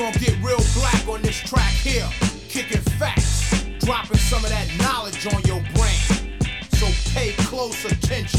gonna get real black on this track here. Kicking facts, dropping some of that knowledge on your brain. So pay close attention.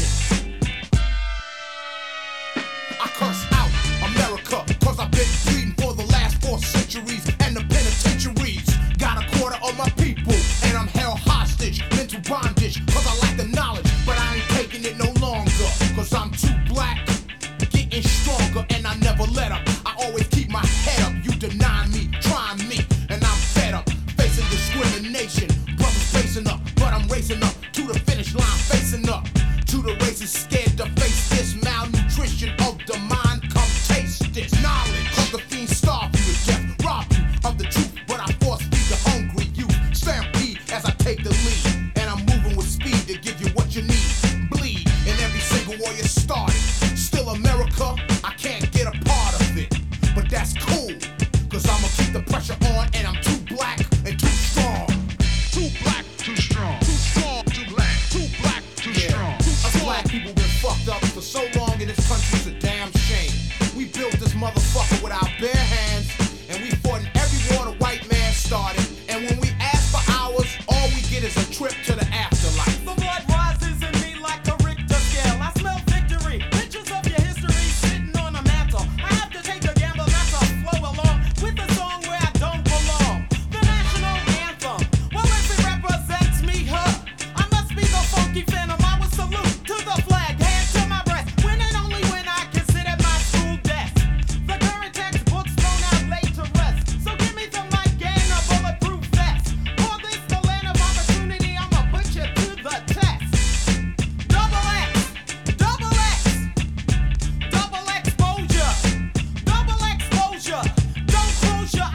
I curse out America, cause I've been bleeding for the last 4 centuries. And the penitentiaries got a quarter of my people, and I'm held hostage, mental bondage, cause I lack the knowledge. But I ain't taking it no longer, cause I'm too black, getting stronger, and I never let up. I always keep my head up. You deny me, try me, and I'm fed up, facing discrimination. Brothers facing up, but I'm racing up to the finish line, facing up to the races, scared to face this malnutrition of the mind. Come taste this knowledge, cause the fiends starve you to death, rob you of the truth, but I force feed the hungry youth. Stampede as I take the lead, and I'm moving with speed to give you what you need. Bleed in every single war you started. Still America, I can't get a part of it, but that's cool, cause I'ma keep the pressure on, and I'm too black and too strong. Too black, too strong. Too strong, too black. Too black, too strong. Us black people been fucked up for so long in this country's a damn shame. We built this motherfucker with our bare hands, and we fought in every war the white man started. And when we ask for ours, all we get is a trip to the afterlife. The blood rises in me like a Richter scale. I smell victory. Pictures of your history sitting on a mantle. I have to take the gamble not to flow along with a song where I don't belong. The national anthem. Well, if it represents me, I must be the funky phantom. I would salute to the flag, hand to my breast. When and only when I can sit at my school desk. The current textbooks thrown out laid to rest. So give me the mic and a bulletproof vest. For this the land of opportunity, I'ma put you to the test. Double X, double X, double exposure, double exposure. Don't close your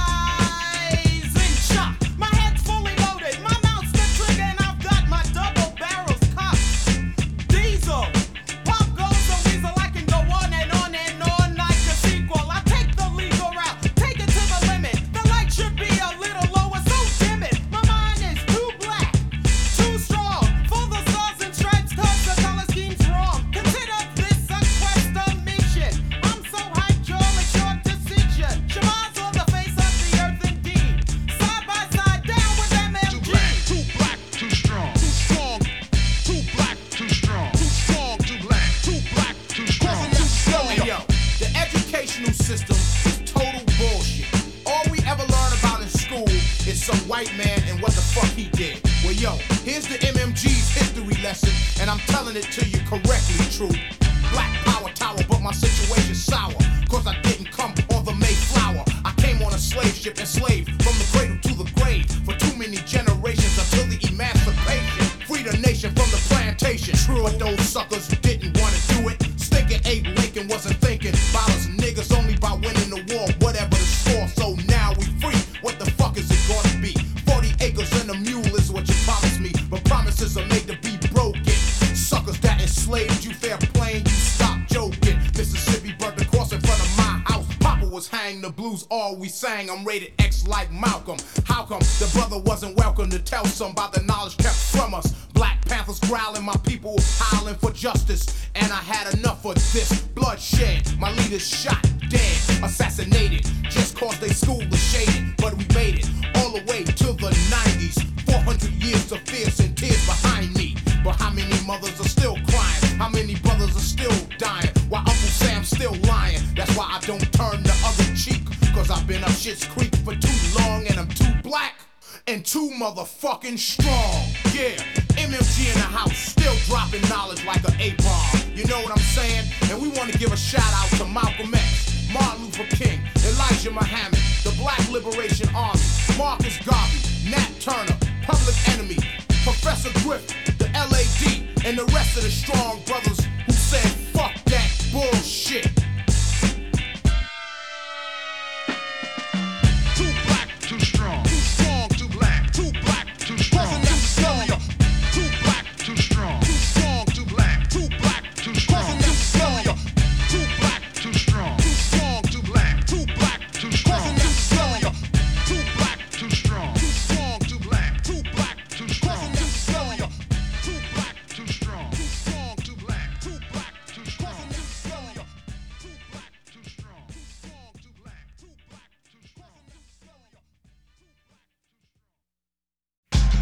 eyes in shock. My head's fully loaded, my mouth's the trigger, and I've got my double barrels cocked. Diesel, pop goes a weasel. I can go on and on and on like a sequel. I take the legal route, take it to the limit. The light should be a little lower, so dim it. My mind is too black, too strong. For the stars and stripes, cause the color scheme's wrong. Consider this a quest, a mission. I'm so hydraulic, short decision. Shema's on the face of the earth indeed. Side by side, down with Too MMG. black, too black, too strong. Too strong, too black, too strong. Too strong, too black. Too black, too strong. Too strong. Hey, yo, the educational system is total bullshit. All we ever learn about in school is some white man and what the fuck he did. Well, yo, here's the MMG's history lesson, and I'm telling it to you correctly, true. Black power tower, but my situation's sour, cause I didn't come on the Mayflower. I came on a slave ship, enslaved from the cradle to the grave for too many generations until the emancipation. Free the nation from the plantation. True, but those suckers didn't wanna do it. Stinking Abe Lincoln wasn't thinking about us niggas only by winning the war, whatever the score. So now we free. What the fuck is it gonna be? 40 acres and a mule is what you promised me, but promises are made to be broken. Suckers that enslaved you, fair play, you stop joking. Mississippi burnt the cross in front of my house. Papa was hanged, the blues all we sang. I'm rated X like Malcolm. How come the brother wasn't welcome to tell some about the knowledge kept from us? Black Panthers growling, my people howling for justice, and I had enough of this bloodshed. My leaders shot, dead, assassinated, just cause they school was shaded. But we made it all the way to the 90s. 400 years of fears and tears behind me. But how many mothers are still crying? How many brothers are still dying? While Uncle Sam's still lying. That's why I don't turn the other cheek, cause I've been up shit's creek for too long, and I'm too black and too motherfucking strong. Yeah, MMG in the house, still dropping knowledge like an A-bomb. You know what I'm saying? And we want to give a shout out to Malcolm X, Martin Luther King, Elijah Muhammad, the Black Liberation Army, Marcus Garvey, Nat Turner, Public Enemy, Professor Griffin, the LAD, and the rest of the strong brothers